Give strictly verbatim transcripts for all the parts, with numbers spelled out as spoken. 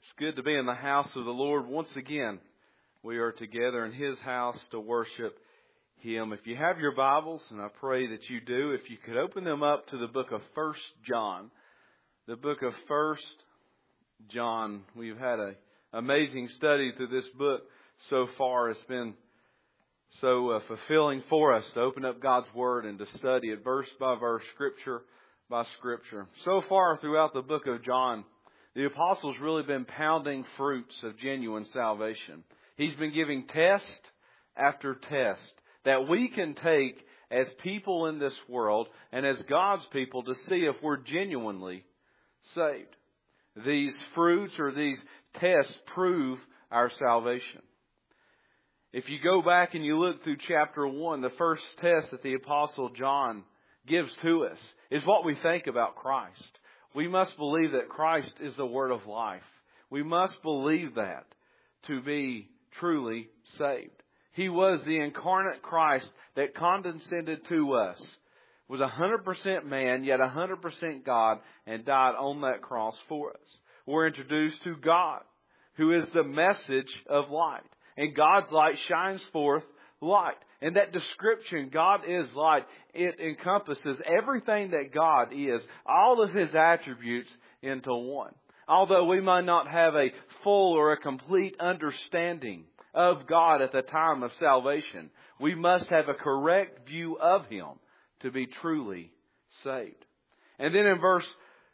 It's good to be in the house of the Lord once again. We are together in His house to worship Him. If you have your Bibles, and I pray that you do, if you could open them up to the book of First John. The book of First John. We've had an amazing study through this book so far. It's been so uh, fulfilling for us to open up God's Word and to study it verse by verse, Scripture by Scripture. So far throughout the book of John, the Apostle's really been pounding fruits of genuine salvation. He's been giving test after test that we can take as people in this world and as God's people to see if we're genuinely saved. These fruits or these tests prove our salvation. If you go back and you look through chapter one, the first test that the Apostle John gives to us is what we think about Christ. We must believe that Christ is the Word of life. We must believe that to be truly saved. He was the incarnate Christ that condescended to us, was one hundred percent man, yet one hundred percent God, and died on that cross for us. We're introduced to God, who is the message of light. And God's light shines forth light. And that description, God is light, it encompasses everything that God is, all of His attributes into one. Although we might not have a full or a complete understanding of God at the time of salvation, we must have a correct view of Him to be truly saved. And then in verse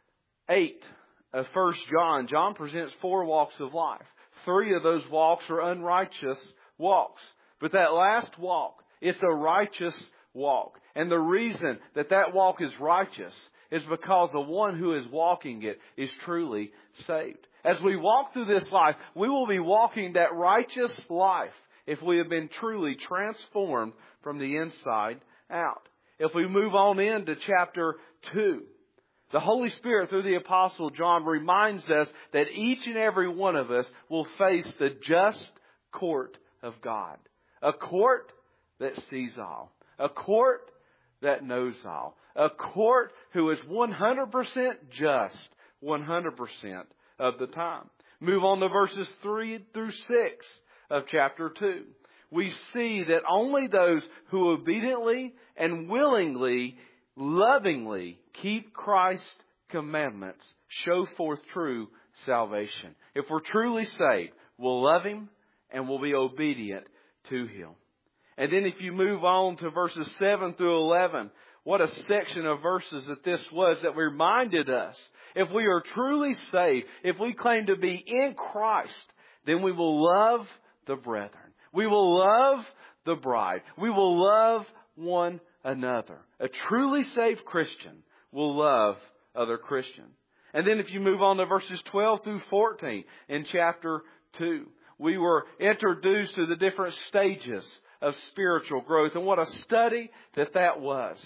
eight of First John, John presents four walks of life. Three of those walks are unrighteous walks. But that last walk, it's a righteous walk. And the reason that that walk is righteous is because the one who is walking it is truly saved. As we walk through this life, we will be walking that righteous life if we have been truly transformed from the inside out. If we move on into chapter two, the Holy Spirit through the Apostle John reminds us that each and every one of us will face the just court of God. A court that sees all. A court that knows all. A court who is one hundred percent just one hundred percent of the time. Move on to verses three through six of chapter two. We see that only those who obediently and willingly, lovingly keep Christ's commandments show forth true salvation. If we're truly saved, we'll love Him and we'll be obedient to Him. And then if you move on to verses seven through eleven, what a section of verses that this was that reminded us. If we are truly saved, if we claim to be in Christ, then we will love the brethren. We will love the bride. We will love one another. A truly saved Christian will love other Christians. And then if you move on to verses twelve through fourteen in chapter two, we were introduced to the different stages of spiritual growth. And what a study that that was.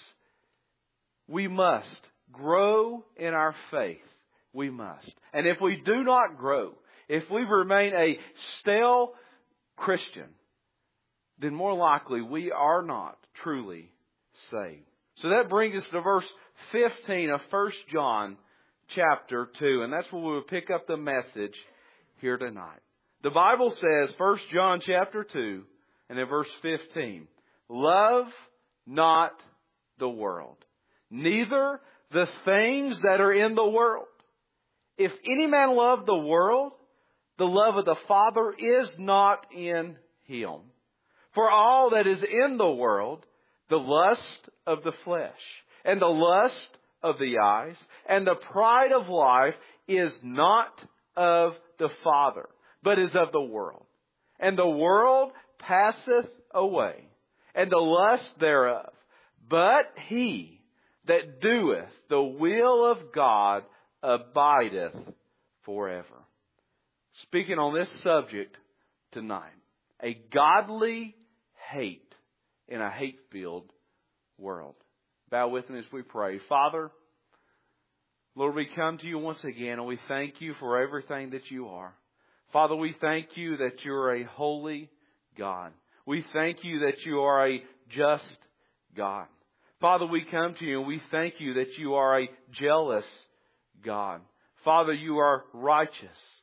We must grow in our faith. We must. And if we do not grow, if we remain a stale Christian, then more likely we are not truly saved. So that brings us to verse fifteen of First John chapter two. And that's where we will pick up the message here tonight. The Bible says, First John chapter two, and in verse fifteen, love not the world, neither the things that are in the world. If any man love the world, the love of the Father is not in him. For all that is in the world, the lust of the flesh, and the lust of the eyes, and the pride of life is not of the Father, but is of the world. And the world passeth away, and the lust thereof. But he that doeth the will of God abideth forever. Speaking on this subject tonight, a godly hate in a hate-filled world. Bow with me as we pray. Father, Lord, we come to you once again and we thank you for everything that you are. Father, we thank you that you're a holy God. We thank you that you are a just God. Father, we come to you and we thank you that you are a jealous God. Father, you are righteous.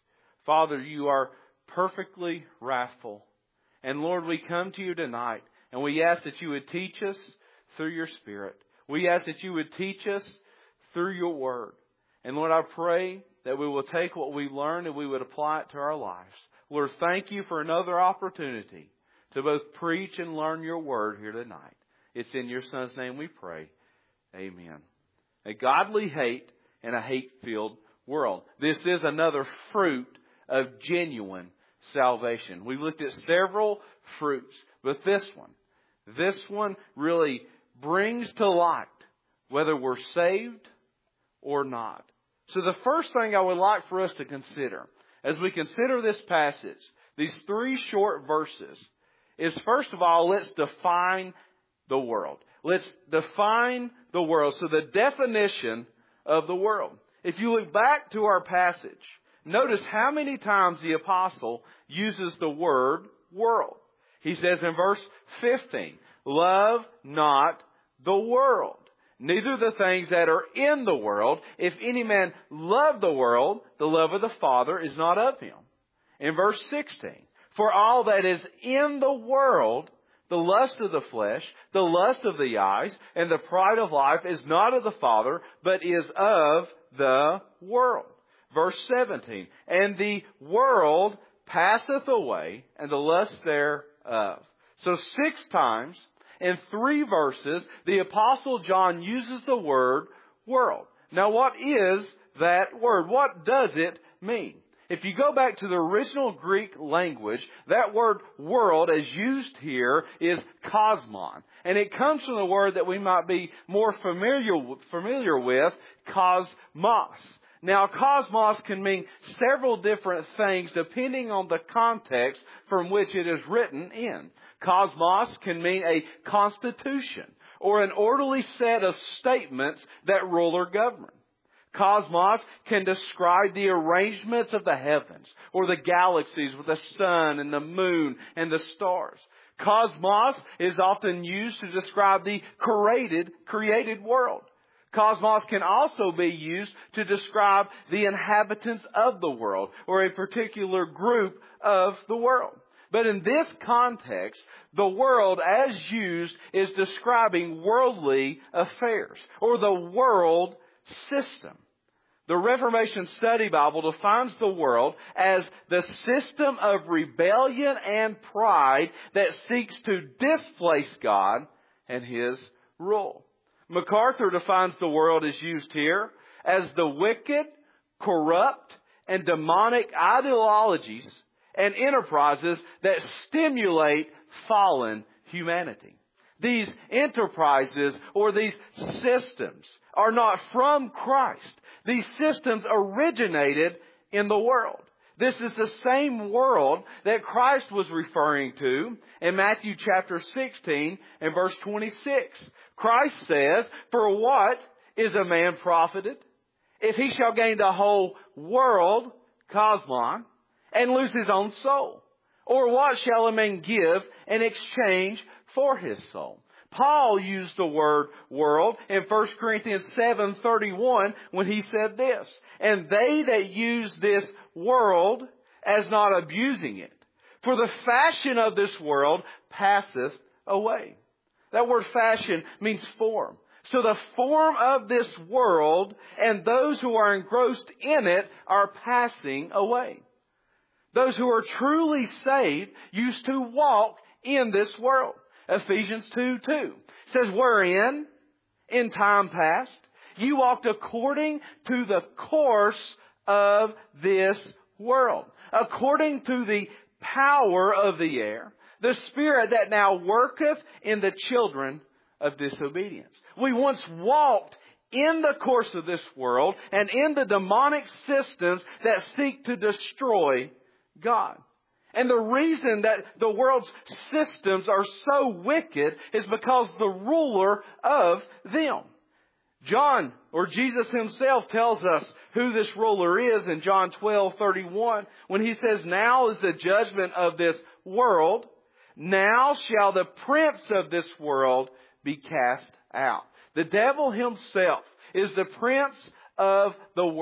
Father, you are perfectly wrathful. And Lord, we come to you tonight and we ask that you would teach us through your Spirit. We ask that you would teach us through your word. And Lord, I pray that we will take what we learned and we would apply it to our lives. Lord, thank you for another opportunity to both preach and learn your word here tonight. It's in your Son's name we pray. Amen. A godly hate and a hate-filled world. This is another fruit of genuine salvation. We looked at several fruits, but this one, this one really brings to light whether we're saved or not. So the first thing I would like for us to consider as we consider this passage, these three short verses, is first of all, let's define the world. Let's define the world. So the definition of the world. If you look back to our passage, notice how many times the apostle uses the word world. He says in verse fifteen, love not the world, neither the things that are in the world. If any man love the world, the love of the Father is not of him. In verse sixteen, for all that is in the world, the lust of the flesh, the lust of the eyes, and the pride of life is not of the Father, but is of the world. Verse seventeen, and the world passeth away, and the lust thereof. So six times in three verses, the Apostle John uses the word world. Now what is that word? What does it mean? If you go back to the original Greek language, that word world as used here is kosmon. And it comes from the word that we might be more familiar, familiar with, cosmos. Now, cosmos can mean several different things depending on the context from which it is written in. Cosmos can mean a constitution or an orderly set of statements that rule or govern. Cosmos can describe the arrangements of the heavens or the galaxies with the sun and the moon and the stars. Cosmos is often used to describe the created, created world. Cosmos can also be used to describe the inhabitants of the world or a particular group of the world. But in this context, the world as used is describing worldly affairs or the world system. The Reformation Study Bible defines the world as the system of rebellion and pride that seeks to displace God and His rule. MacArthur defines the world as used here as the wicked, corrupt, and demonic ideologies and enterprises that stimulate fallen humanity. These enterprises or these systems are not from Christ. These systems originated in the world. This is the same world that Christ was referring to in Matthew chapter sixteen and verse twenty-six. Christ says, for what is a man profited if he shall gain the whole world, cosmon, and lose his own soul? Or what shall a man give in exchange for his soul? Paul used the word world in First Corinthians seven thirty-one when he said this, and they that use this world as not abusing it, for the fashion of this world passeth away. That word fashion means form. So the form of this world and those who are engrossed in it are passing away. Those who are truly saved used to walk in this world. Ephesians two two says, wherein, in time past, you walked according to the course of this world, according to the power of the air, the spirit that now worketh in the children of disobedience. We once walked in the course of this world and in the demonic systems that seek to destroy God. And the reason that the world's systems are so wicked is because the ruler of them. John, or Jesus himself, tells us who this ruler is in John twelve thirty-one when he says, now is the judgment of this world. Now shall the prince of this world be cast out. The devil himself is the prince of the world.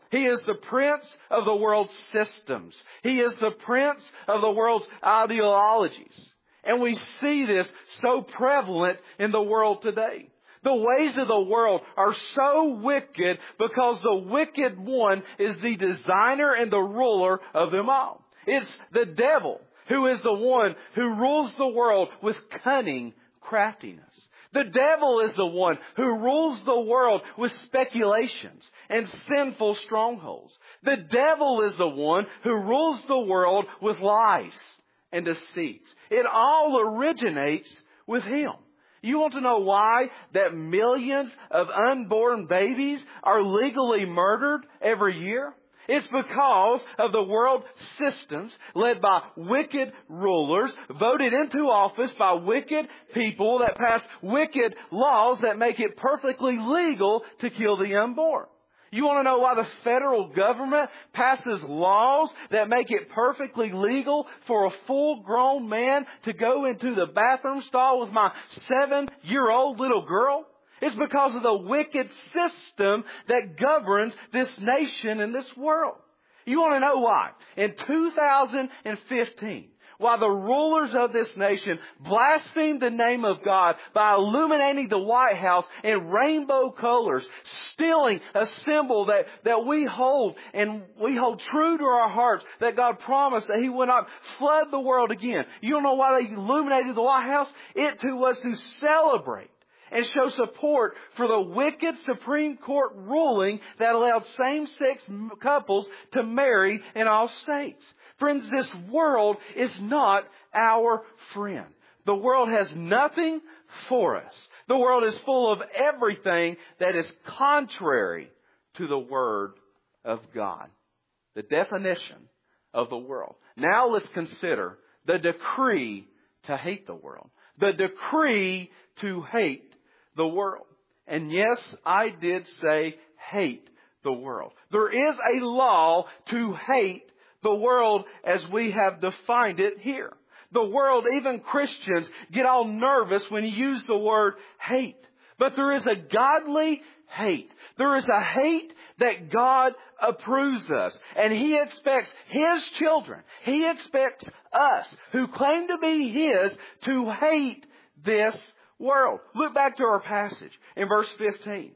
He is the prince of the world's systems. He is the prince of the world's ideologies. And we see this so prevalent in the world today. The ways of the world are so wicked because the wicked one is the designer and the ruler of them all. It's the devil who is the one who rules the world with cunning craftiness. The devil is the one who rules the world with speculations and sinful strongholds. The devil is the one who rules the world with lies and deceits. It all originates with him. You want to know why that millions of unborn babies are legally murdered every year? It's because of the world systems led by wicked rulers, voted into office by wicked people that pass wicked laws that make it perfectly legal to kill the unborn. You want to know why the federal government passes laws that make it perfectly legal for a full-grown man to go into the bathroom stall with my seven-year-old little girl? It's because of the wicked system that governs this nation and this world. You want to know why? In two thousand fifteen, while the rulers of this nation blasphemed the name of God by illuminating the White House in rainbow colors, stealing a symbol that, that we hold and we hold true to our hearts, that God promised that He would not flood the world again. You don't know why they illuminated the White House? It too was to celebrate and show support for the wicked Supreme Court ruling that allowed same-sex couples to marry in all states. Friends, this world is not our friend. The world has nothing for us. The world is full of everything that is contrary to the Word of God. The definition of the world. Now let's consider the decree to hate the world. The decree to hate the world. And yes, I did say hate the world. There is a law to hate the world as we have defined it here. The world, even Christians, get all nervous when you use the word hate. But there is a godly hate. There is a hate that God approves us. And He expects His children, He expects us who claim to be His to hate this world. Look back to our passage in verse fifteen.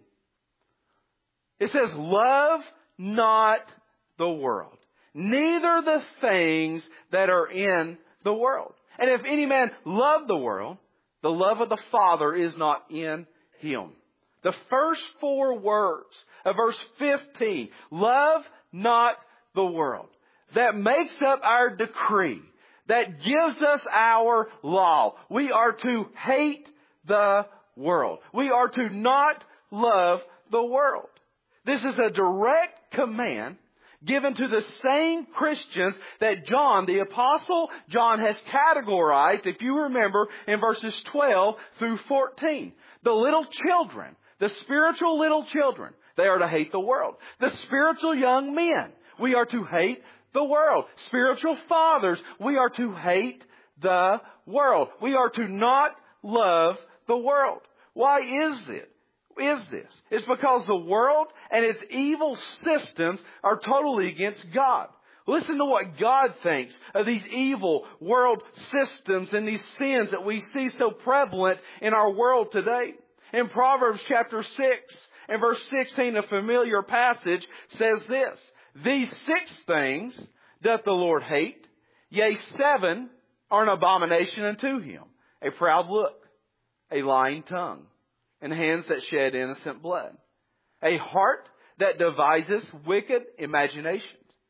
It says, love not the world, neither the things that are in the world. And if any man love the world, the love of the Father is not in him. The first four words of verse fifteen, love not the world, that makes up our decree, that gives us our law. We are to hate the world. We are to not love the world. This is a direct command given to the same Christians that John, the Apostle John, has categorized, if you remember, in verses twelve through fourteen. The little children, the spiritual little children, they are to hate the world. The spiritual young men, we are to hate the world. Spiritual fathers, we are to hate the world. We are to not love the world. Why is it? Is this? It's because the world and its evil systems are totally against God. Listen to what God thinks of these evil world systems and these sins that we see so prevalent in our world today. In Proverbs chapter six and verse sixteen, a familiar passage says this, these six things doth the Lord hate, yea, seven are an abomination unto Him, a proud look, a lying tongue, and hands that shed innocent blood, a heart that deviseth wicked imaginations,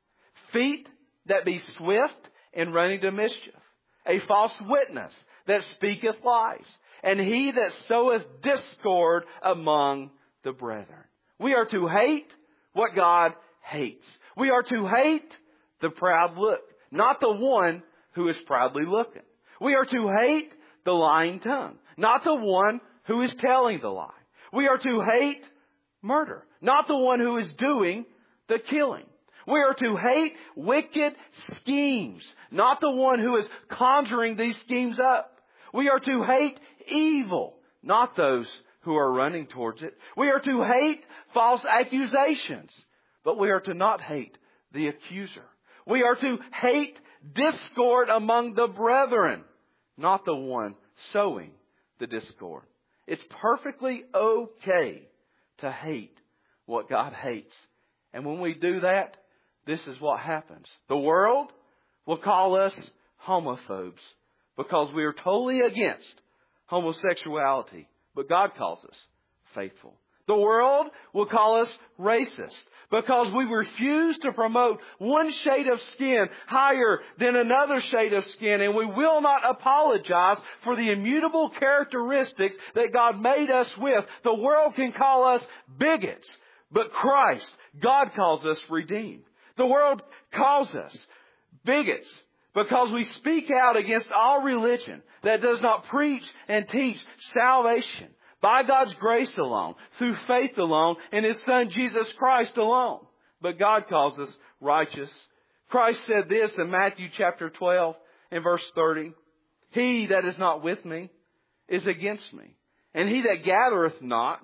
feet that be swift in running to mischief, a false witness that speaketh lies, and he that soweth discord among the brethren. We are to hate what God hates. We are to hate the proud look, not the one who is proudly looking. We are to hate the lying tongue, not the one who is telling the lie. We are to hate murder, not the one who is doing the killing. We are to hate wicked schemes, not the one who is conjuring these schemes up. We are to hate evil, not those who are running towards it. We are to hate false accusations, But we are to not hate the accuser. We are to hate discord among the brethren, not the one sowing the discord. It's perfectly okay to hate what God hates. And when we do that, this is what happens. The world will call us homophobes because we are totally against homosexuality. But God calls us faithful. The world will call us racist because we refuse to promote one shade of skin higher than another shade of skin, and we will not apologize for the immutable characteristics that God made us with. The world can call us bigots, but Christ, God calls us redeemed. The world calls us bigots because we speak out against all religion that does not preach and teach salvation by God's grace alone, through faith alone, in His Son Jesus Christ alone. But God calls us righteous. Christ said this in Matthew chapter twelve and verse thirty. He that is not with me is against me. And he that gathereth not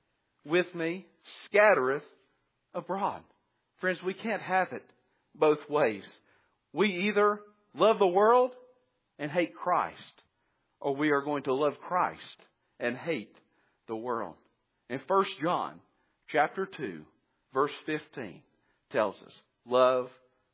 with me scattereth abroad. Friends, we can't have it both ways. We either love the world and hate Christ, or we are going to love Christ and hate the world. In First John chapter two, verse fifteen tells us, love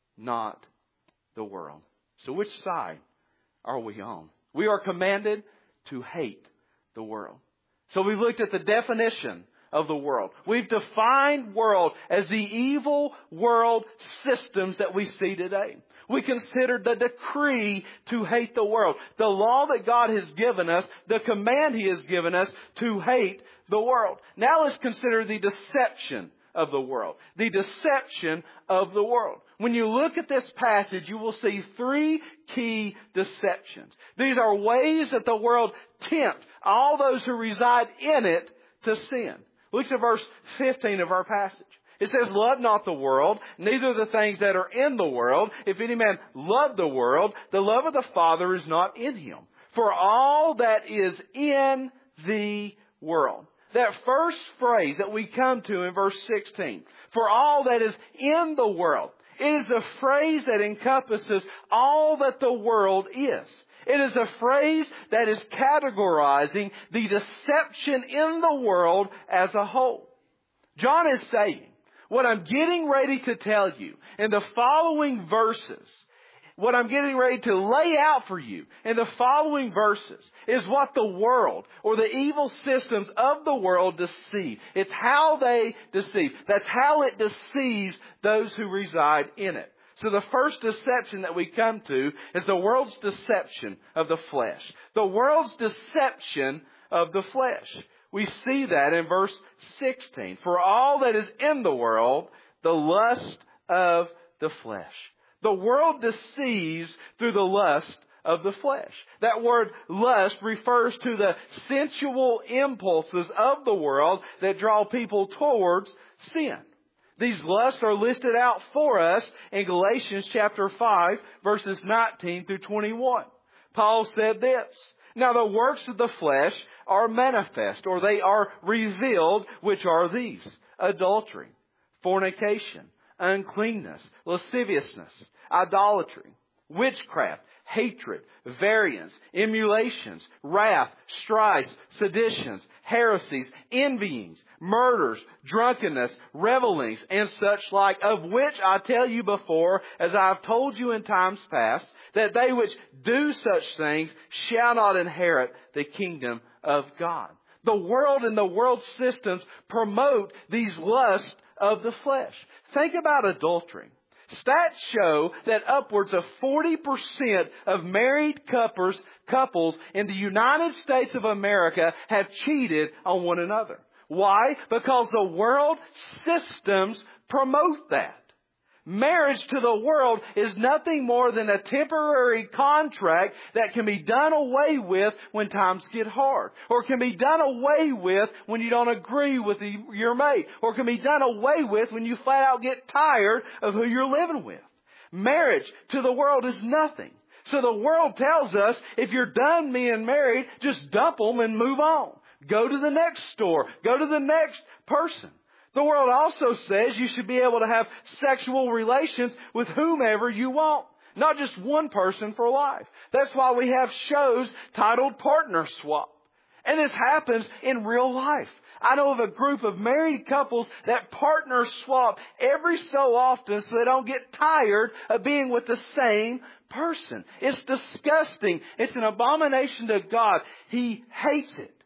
not the world. So which side are we on? We are commanded to hate the world. So we looked at the definition of the world. We've defined world as the evil world systems that we see today. We considered the decree to hate the world. The law that God has given us, the command He has given us to hate the world. Now let's consider the deception of the world. The deception of the world. When you look at this passage, you will see three key deceptions. These are ways that the world tempts all those who reside in it to sin. Look at verse fifteen of our passage. It says, love not the world, neither the things that are in the world. If any man love the world, the love of the Father is not in him. For all that is in the world. That first phrase that we come to in verse sixteen, for all that is in the world, it is a phrase that encompasses all that the world is. It is a phrase that is categorizing the deception in the world as a whole. John is saying, what I'm getting ready to tell you in the following verses, what I'm getting ready to lay out for you in the following verses is what the world or the evil systems of the world deceive. It's how they deceive. That's how it deceives those who reside in it. So the first deception that we come to is the world's deception of the flesh. The world's deception of the flesh. We see that in verse sixteen. For all that is in the world, the lust of the flesh. The world deceives through the lust of the flesh. That word lust refers to the sensual impulses of the world that draw people towards sin. These lusts are listed out for us in Galatians chapter five, verses nineteen through twenty-one. Paul said this, now the works of the flesh are manifest, or they are revealed, which are these: adultery, fornication, uncleanness, lasciviousness, idolatry, witchcraft, hatred, variance, emulations, wrath, strife, seditions, heresies, envyings, murders, drunkenness, revelings, and such like, of which I tell you before, as I have told you in times past, that they which do such things shall not inherit the kingdom of God. The world and the world systems promote these lusts of the flesh. Think about adultery. Stats show that upwards of forty percent of married couples, couples in the United States of America have cheated on one another. Why? Because the world systems promote that. Marriage to the world is nothing more than a temporary contract that can be done away with when times get hard. Or can be done away with when you don't agree with the, your mate. Or can be done away with when you flat out get tired of who you're living with. Marriage to the world is nothing. So the world tells us, if you're done being married, just dump them and move on. Go to the next store. Go to the next person. The world also says you should be able to have sexual relations with whomever you want. Not just one person for life. That's why we have shows titled Partner Swap. And this happens in real life. I know of a group of married couples that partner swap every so often so they don't get tired of being with the same person. It's disgusting. It's an abomination to God. He hates it.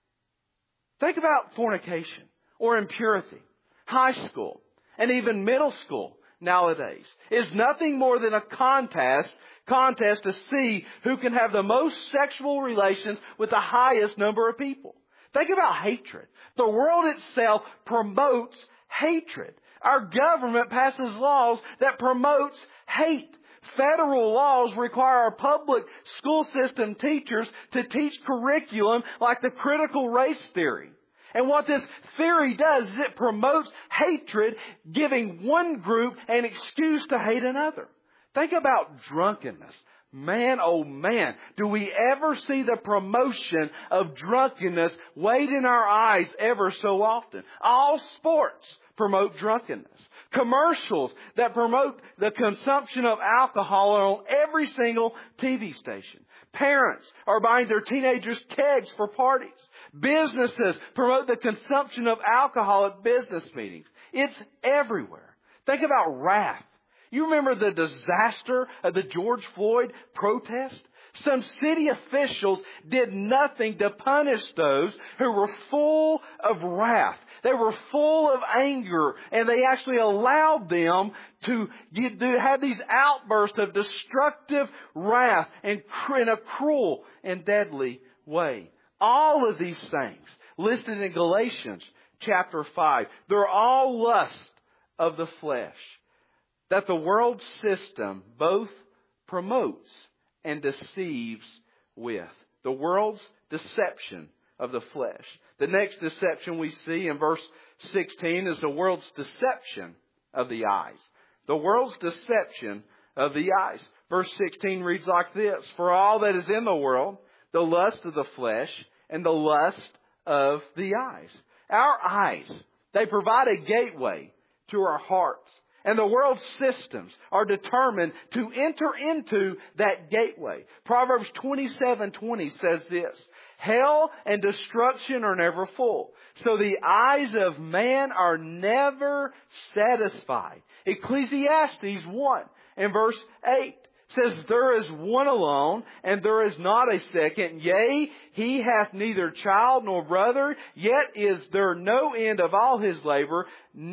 Think about fornication or impurity. High school and even middle school nowadays is nothing more than a contest contest to see who can have the most sexual relations with the highest number of people. Think about hatred. The world itself promotes hatred. Our government passes laws that promotes hate. Federal laws require our public school system teachers to teach curriculum like the critical race theory. And what this theory does is it promotes hatred, giving one group an excuse to hate another. Think about drunkenness. Man, oh man, do we ever see the promotion of drunkenness weighed in our eyes ever so often? All sports promote drunkenness. Commercials that promote the consumption of alcohol are on every single T V station. Parents are buying their teenagers kegs for parties. Businesses promote the consumption of alcohol at business meetings. It's everywhere. Think about wrath. You remember the disaster of the George Floyd protest? Some city officials did nothing to punish those who were full of wrath. They were full of anger, and they actually allowed them to get, to have these outbursts of destructive wrath and in a cruel and deadly way. All of these things listed in Galatians chapter five, they're all lust of the flesh that the world system both promotes and deceives with. The world's deception of the flesh. The next deception we see in verse sixteen is the world's deception of the eyes. The world's deception of the eyes. Verse sixteen reads like this: For all that is in the world, the lust of the flesh and the lust of the eyes. Our eyes, they provide a gateway to our hearts. And the world's systems are determined to enter into that gateway. Proverbs twenty-seven twenty says this: Hell and destruction are never full, so the eyes of man are never satisfied. Ecclesiastes one and verse eight says, There is one alone, and there is not a second. Yea, he hath neither child nor brother, yet is there no end of all his labor,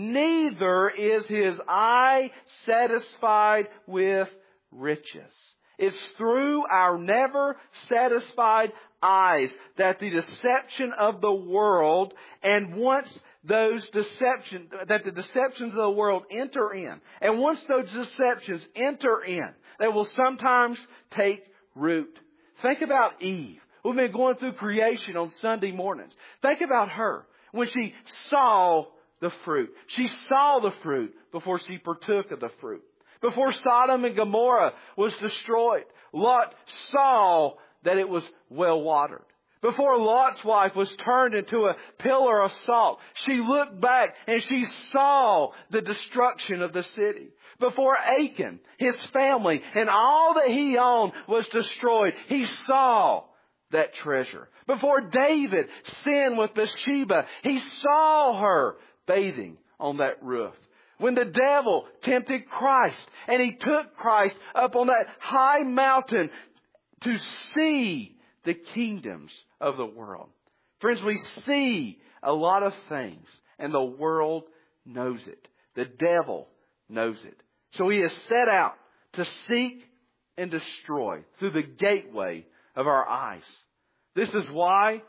neither is his eye satisfied with riches. It's through our never satisfied eyes that the deception of the world, and once those deceptions, that the deceptions of the world enter in, and once those deceptions enter in, they will sometimes take root. Think about Eve. We've been going through creation on Sunday mornings. Think about her when she saw the fruit. She saw the fruit before she partook of the fruit. Before Sodom and Gomorrah was destroyed, Lot saw that it was well watered. Before Lot's wife was turned into a pillar of salt, she looked back and she saw the destruction of the city. Before Achan, his family, and all that he owned was destroyed, he saw that treasure. Before David sinned with Bathsheba, he saw her bathing on that roof. When the devil tempted Christ and he took Christ up on that high mountain to see the kingdoms of the world. Friends, we see a lot of things and the world knows it. The devil knows it. So he has set out to seek and destroy through the gateway of our eyes. This is why,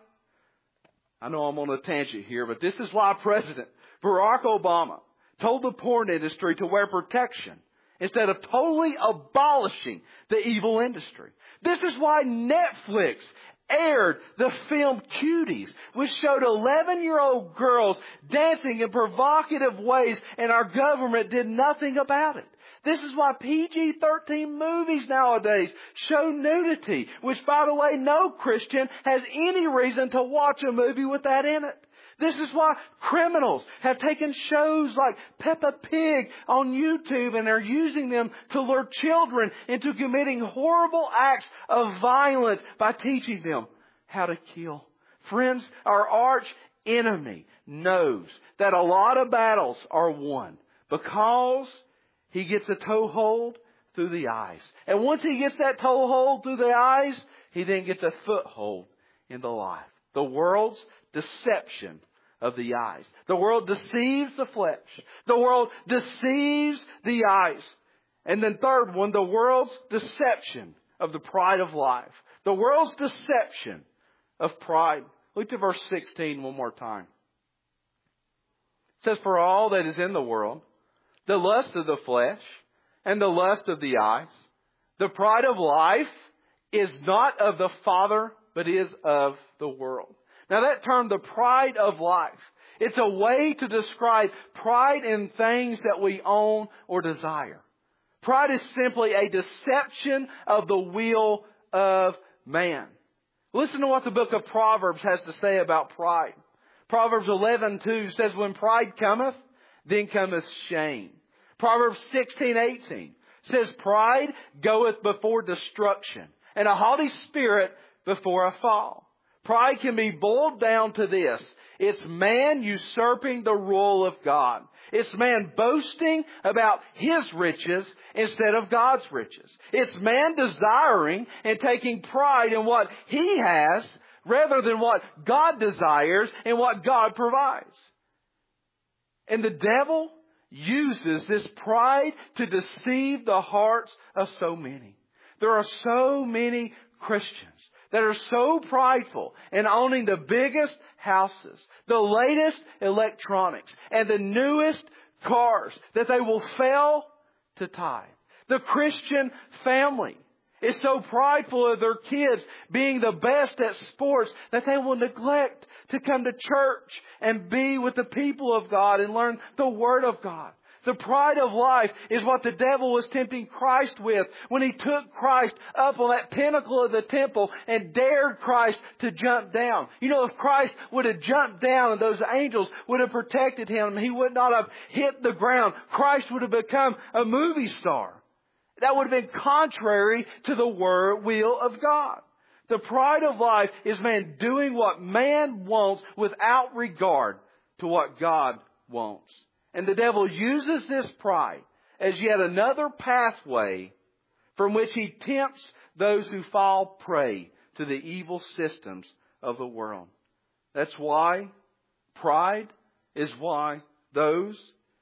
I know I'm on a tangent here, but this is why President Barack Obama told the porn industry to wear protection instead of totally abolishing the evil industry. This is why Netflix aired the film Cuties, which showed eleven-year-old girls dancing in provocative ways, and our government did nothing about it. This is why P G thirteen movies nowadays show nudity, which, by the way, no Christian has any reason to watch a movie with that in it. This is why criminals have taken shows like Peppa Pig on YouTube and are using them to lure children into committing horrible acts of violence by teaching them how to kill. Friends, our arch enemy knows that a lot of battles are won because he gets a toehold through the eyes. And once he gets that toehold through the eyes, he then gets a foothold in the life. The world's deception of the eyes. The world deceives the flesh. The world deceives the eyes. And then third one, the world's deception of the pride of life. The world's deception of pride. Look at verse sixteen one more time. It says, for all that is in the world, the lust of the flesh and the lust of the eyes, the pride of life is not of the Father, but is of the world. Now that term, the pride of life, it's a way to describe pride in things that we own or desire. Pride is simply a deception of the will of man. Listen to what the book of Proverbs has to say about pride. Proverbs eleven two says, when pride cometh, then cometh shame. Proverbs sixteen eighteen says, pride goeth before destruction, and a haughty spirit before a fall. Pride can be boiled down to this. It's man usurping the rule of God. It's man boasting about his riches instead of God's riches. It's man desiring and taking pride in what he has rather than what God desires and what God provides. And the devil uses this pride to deceive the hearts of so many. There are so many Christians that are so prideful in owning the biggest houses, the latest electronics, and the newest cars that they will fail to tithe. The Christian family is so prideful of their kids being the best at sports that they will neglect to come to church and be with the people of God and learn the Word of God. The pride of life is what the devil was tempting Christ with when he took Christ up on that pinnacle of the temple and dared Christ to jump down. You know, if Christ would have jumped down and those angels would have protected him, he would not have hit the ground. Christ would have become a movie star. That would have been contrary to the word will of God. The pride of life is man doing what man wants without regard to what God wants. And the devil uses this pride as yet another pathway from which he tempts those who fall prey to the evil systems of the world. That's why pride is why those,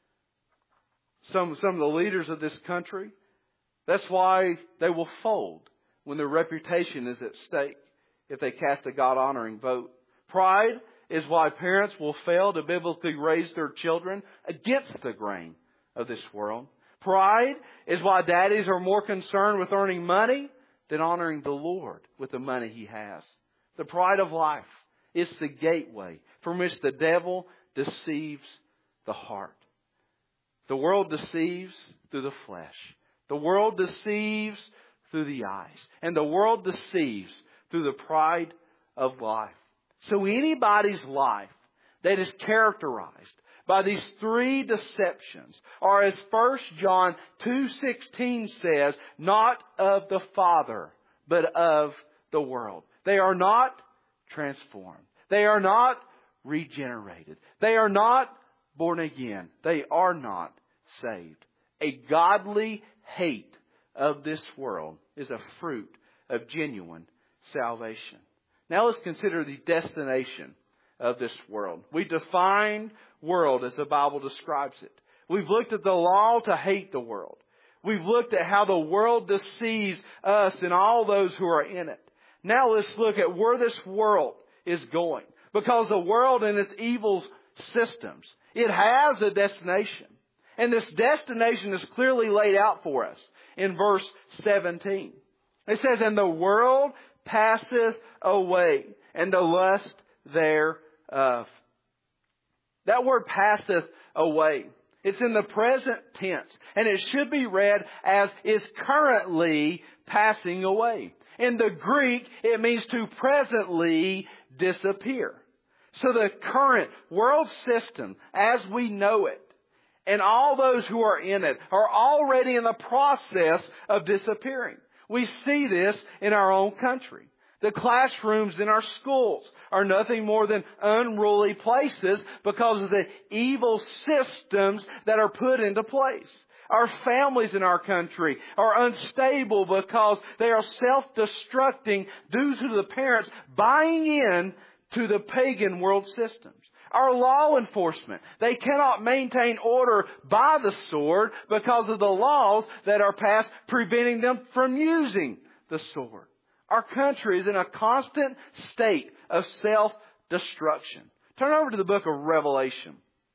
some, some of the leaders of this country, that's why they will fold when their reputation is at stake if they cast a God-honoring vote. Pride is why parents will fail to biblically raise their children against the grain of this world. Pride is why daddies are more concerned with earning money than honoring the Lord with the money He has. The pride of life is the gateway from which the devil deceives the heart. The world deceives through the flesh. The world deceives through the eyes. And the world deceives through the pride of life. So anybody's life that is characterized by these three deceptions are, as First John two sixteen says, not of the Father, but of the world. They are not transformed. They are not regenerated. They are not born again. They are not saved. A godly hate of this world is a fruit of genuine salvation. Now let's consider the destination of this world. We define world as the Bible describes it. We've looked at the law to hate the world. We've looked at how the world deceives us and all those who are in it. Now let's look at where this world is going. Because the world and its evil systems, it has a destination. And this destination is clearly laid out for us in verse seventeen. It says, and the world passeth away, and the lust thereof. That word passeth away. It's in the present tense, and it should be read as is currently passing away. In the Greek, it means to presently disappear. So the current world system, as we know it, and all those who are in it, are already in the process of disappearing. We see this in our own country. The classrooms in our schools are nothing more than unruly places because of the evil systems that are put into place. Our families in our country are unstable because they are self-destructing due to the parents buying in to the pagan world systems. Our law enforcement, they cannot maintain order by the sword because of the laws that are passed preventing them from using the sword. Our country is in a constant state of self-destruction. Turn over to the book of Revelation,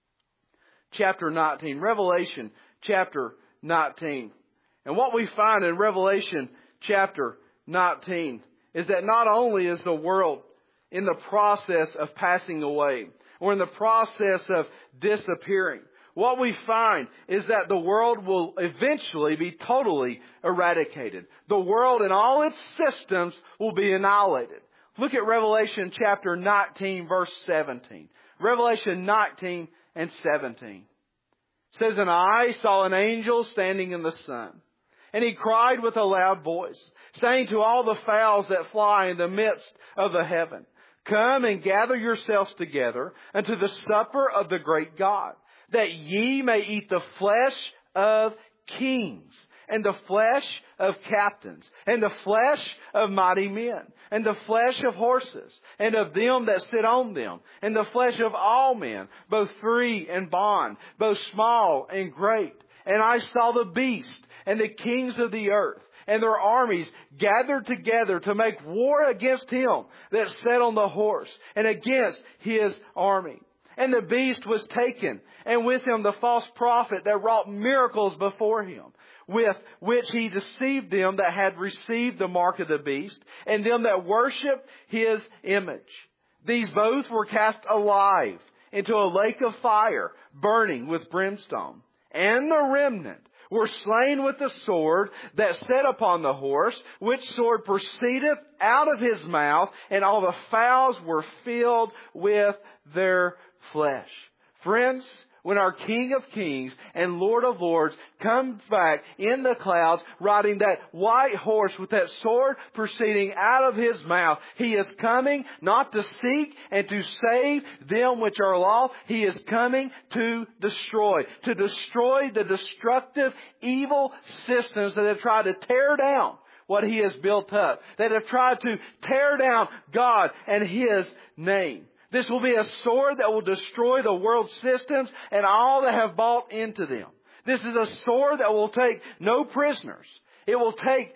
chapter nineteen. Revelation, chapter nineteen. And what we find in Revelation, chapter nineteen, is that not only is the world in the process of passing away, or in the process of disappearing, what we find is that the world will eventually be totally eradicated. The world and all its systems will be annihilated. Look at Revelation chapter nineteen, verse seventeen. Revelation nineteen and seventeen. It says, "And I saw an angel standing in the sun, and he cried with a loud voice, saying to all the fowls that fly in the midst of the heaven, Come and gather yourselves together unto the supper of the great God, that ye may eat the flesh of kings, and the flesh of captains, and the flesh of mighty men, and the flesh of horses, and of them that sit on them, and the flesh of all men, both free and bond, both small and great. And I saw the beast and the kings of the earth, and their armies gathered together to make war against him that sat on the horse, and against his army. And the beast was taken, and with him the false prophet that wrought miracles before him, with which he deceived them that had received the mark of the beast, and them that worshipped his image. These both were cast alive into a lake of fire, burning with brimstone. And the remnant were slain with the sword that sat upon the horse, which sword proceedeth out of his mouth, and all the fowls were filled with their flesh." Friends, when our King of Kings and Lord of Lords comes back in the clouds, riding that white horse with that sword proceeding out of his mouth, he is coming not to seek and to save them which are lost. He is coming to destroy, to destroy the destructive, evil systems that have tried to tear down what he has built up, that have tried to tear down God and his name. This will be a sword that will destroy the world systems and all that have bought into them. This is a sword that will take no prisoners. It will take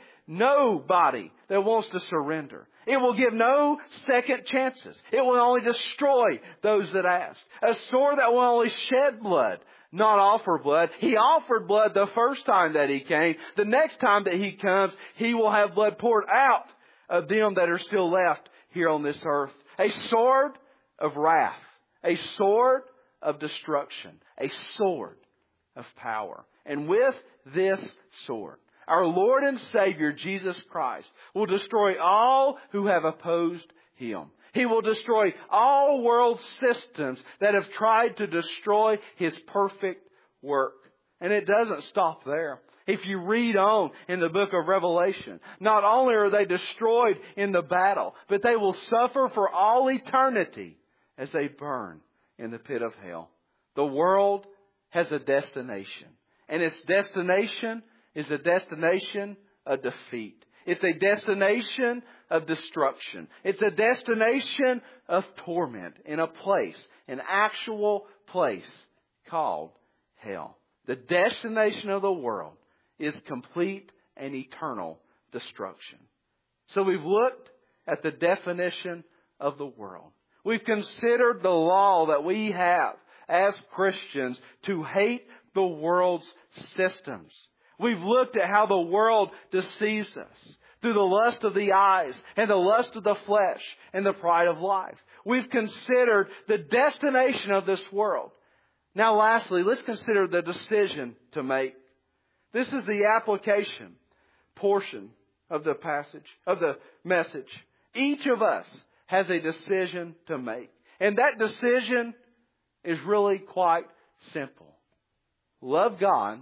nobody that wants to surrender. It will give no second chances. It will only destroy those that ask. A sword that will only shed blood, not offer blood. He offered blood the first time that he came. The next time that he comes, he will have blood poured out of them that are still left here on this earth. A sword of wrath, a sword of destruction, a sword of power. And with this sword, our Lord and Savior Jesus Christ will destroy all who have opposed him. He will destroy all world systems that have tried to destroy his perfect work. And it doesn't stop there. If you read on in the book of Revelation, not only are they destroyed in the battle, but they will suffer for all eternity as they burn in the pit of hell. The world has a destination, and its destination is a destination of defeat. It's a destination of destruction. It's a destination of torment in a place, an actual place called hell. The destination of the world is complete and eternal destruction. So we've looked at the definition of the world. We've considered the law that we have as Christians to hate the world's systems. We've looked at how the world deceives us through the lust of the eyes and the lust of the flesh and the pride of life. We've considered the destination of this world. Now lastly, let's consider the decision to make. This is the application portion of the passage, of the message. Each of us has a decision to make. And that decision is really quite simple. Love God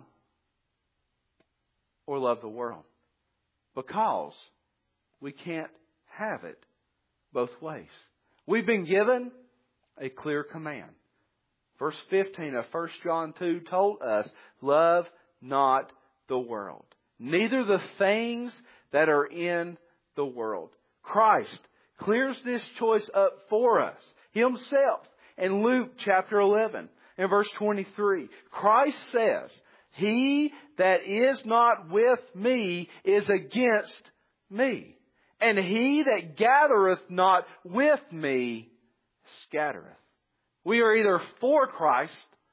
or love the world. Because we can't have it both ways. We've been given a clear command. Verse fifteen of First John two told us, love not the world, neither the things that are in the world. Christ clears this choice up for us Himself in Luke chapter eleven and verse twenty-three. Christ says, he that is not with me is against me, and he that gathereth not with me scattereth. We are either for Christ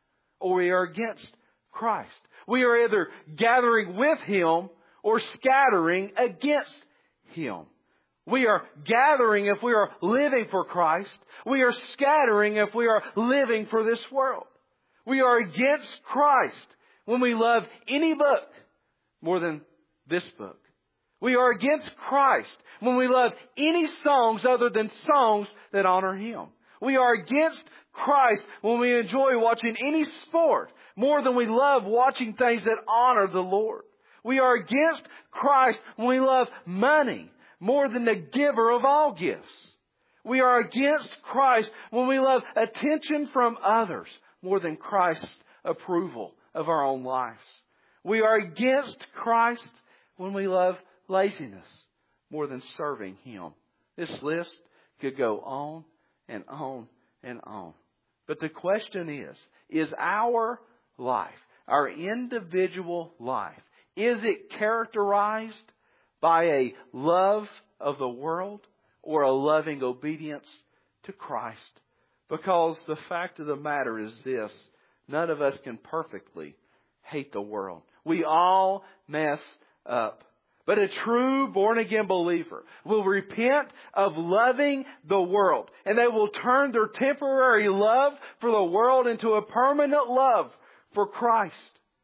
or we are against Christ. We are either gathering with Him or scattering against Him. We are gathering if we are living for Christ. We are scattering if we are living for this world. We are against Christ when we love any book more than this book. We are against Christ when we love any songs other than songs that honor Him. We are against Christ when we enjoy watching any sport more than we love watching things that honor the Lord. We are against Christ when we love money more than the giver of all gifts. We are against Christ when we love attention from others more than Christ's approval of our own lives. We are against Christ when we love laziness more than serving Him. This list could go on and on and on. But the question is, is our life, our individual life, is it characterized by a love of the world or a loving obedience to Christ? Because the fact of the matter is this, none of us can perfectly hate the world. We all mess up. But a true born-again believer will repent of loving the world, and they will turn their temporary love for the world into a permanent love for Christ.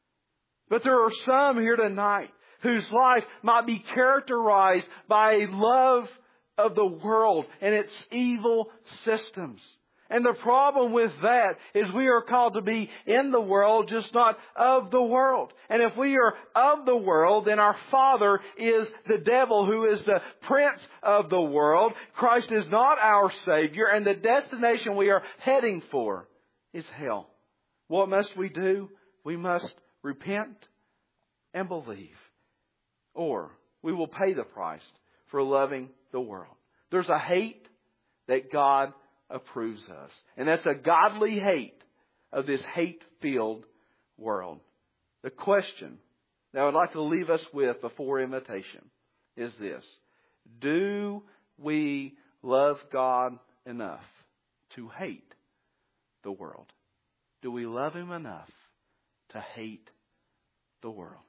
But there are some here tonight whose life might be characterized by a love of the world and its evil systems. And the problem with that is we are called to be in the world, just not of the world. And if we are of the world, then our father is the devil, who is the prince of the world. Christ is not our Savior, and the destination we are heading for is hell. What must we do? We must repent and believe, or we will pay the price for loving the world. There's a hate that God approves us. And that's a godly hate of this hate-filled world. The question that I would like to leave us with before invitation is this. Do we love God enough to hate the world? Do we love Him enough to hate the world?